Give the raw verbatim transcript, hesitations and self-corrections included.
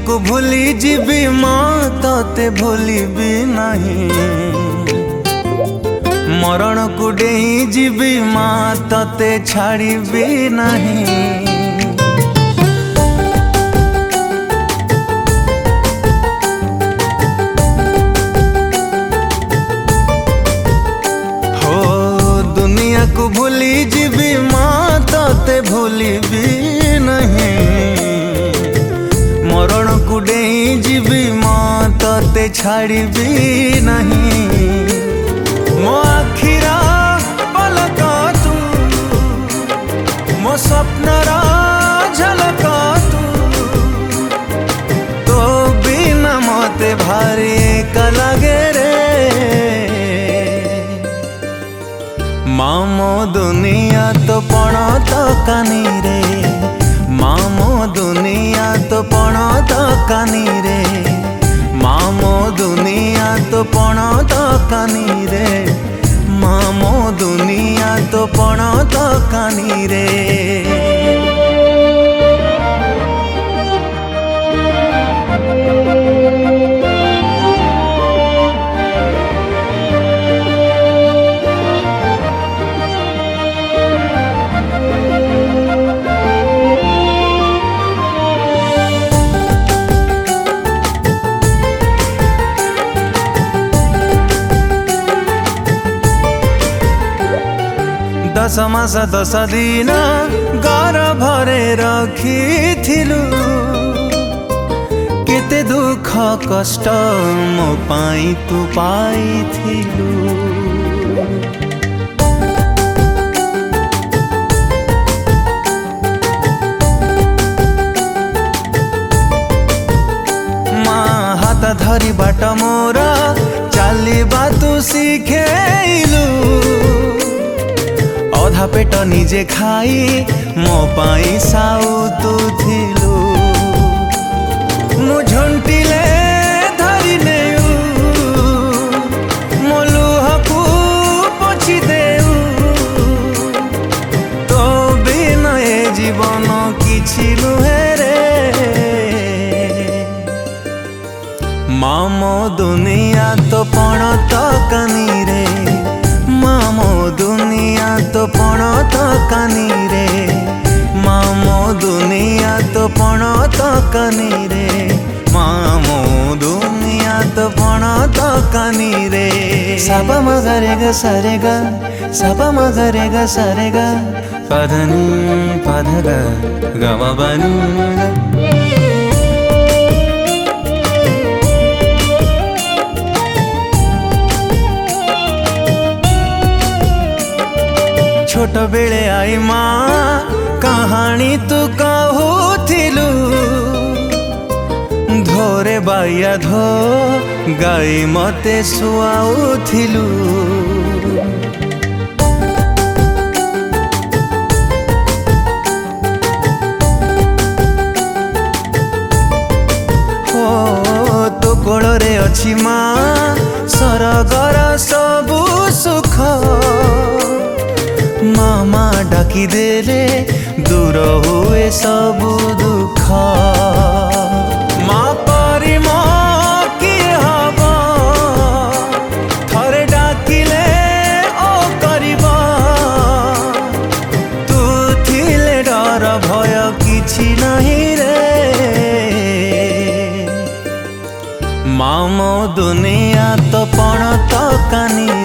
को भूली जीवी माँ तोते भूली भी नहीं। मरण को डेई जीवी माँ तोते छाड़ी भी नहीं। को भूली जीवी माँ तोते भूली भी नहीं। मरण को डेई जीवी माँ तोते छाड़ी भी नहीं। मो आखिरा पलक तू मो स्वप्नर झलक तू तो बिना मते भारी एक लगे रे। मामो दुनिया तो पण तो कानी रे। मामो दुनिया तो पण तो कानी रे। मामो दुनिया तो पण तो कानी रे। मामो दुनिया तो पण तो कानी रे। दस मास दस दिन गर्भरे रखिथिलु। केते दुख कष्ट मो पाई तू पाइथिलु। माँ हाथ धरी बाट मोरा चलिबा तू शिखेलु। अधा पेट निजे खाई मो पाई साउतु थिलु। मु झंटिले धरी नेउ मो लुहकु पोछि देउ तो बिना ए जीवन किछि नुहे रे। मामो दुनिया तो पण तो कानी रे। मामो दुनिया तो पण तो कानी रे। मामो दुनिया तो पण तो कानी रे। मामो दुनिया तो पण तो कानी रे। साबा मगरे ग सारे ग साबा मगरे ग सारे ग पधनी पध ग ग म बनी ग। छोट बेले आई माँ कहानी तू कहूथिलु। धोरे बाइया धो गाई मते सुआउथिलु। हो तो कोଳରେ अछि माँ सरगर सबु सुख। मामा डाकी देले दूर हुए सबु दुख। माँ परी मो किए हब थरे डाकिले ओ करिब। तू थिले डर भय किछि नहीं रे। मामो दुनिया तो पण तो कानी